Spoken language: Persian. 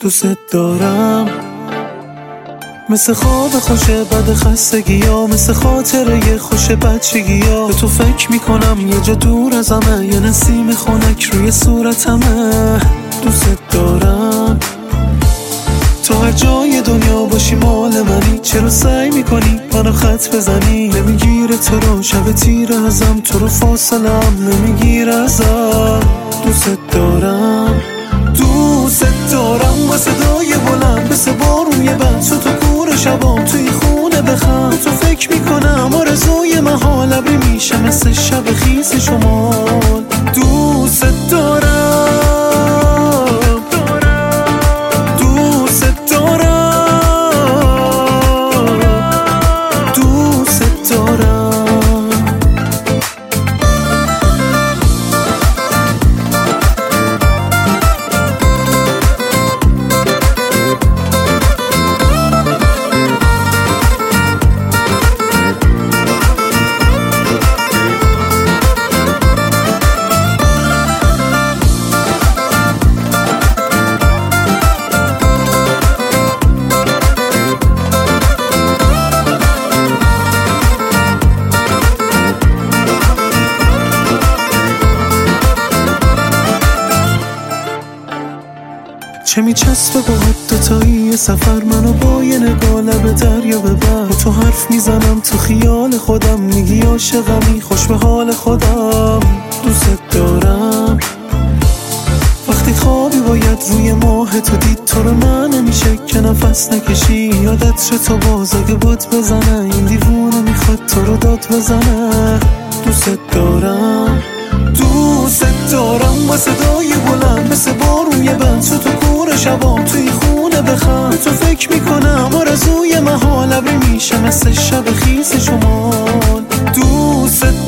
دوست دارم مثل خواب خوش بد خستگی ها، مثل خاطره خوش بچگی ها. به تو فکر میکنم یه جا دور از همه، یه نسیم خنک روی صورتمه. دوست دارم تو هر جای دنیا باشی مال منی. چرا سعی میکنی منو خط بزنی؟ نمیگیره تو رو شب تیر ازم، تو رو فاصله هم نمیگیره ازم. دوست دارم دوست دارم با صدای بلند مثل بارون یه بند تو کور شبام توی خونه بخند. تو فکر میکنم آرزوی محال ابری میشه مثل شب خیس شمال. دوست دارم دوست دارم دوست دارم. چه میچسبه با حد دوتایی سفر، منو با یه نگاه لب دریا ببر. تو حرف میزنم تو خیال خودم، میگی عاشقمی خوش به حال خودم. دوست دارم وقتی خوابی باید روی ماه تو دید تو رو، من نمیشه که نفس نکشی. یادت چه تو باز اگه بود بزنه، این دیوونه میخواد تو رو داد بزنه. دوست دارم دوست دارم با صدای بلند مثل بارون یه بند تو کور شبام توی خونه بخند. تو فکر میکنم آرزوی محال ابری میشه مثل شب خیس شمال. دوست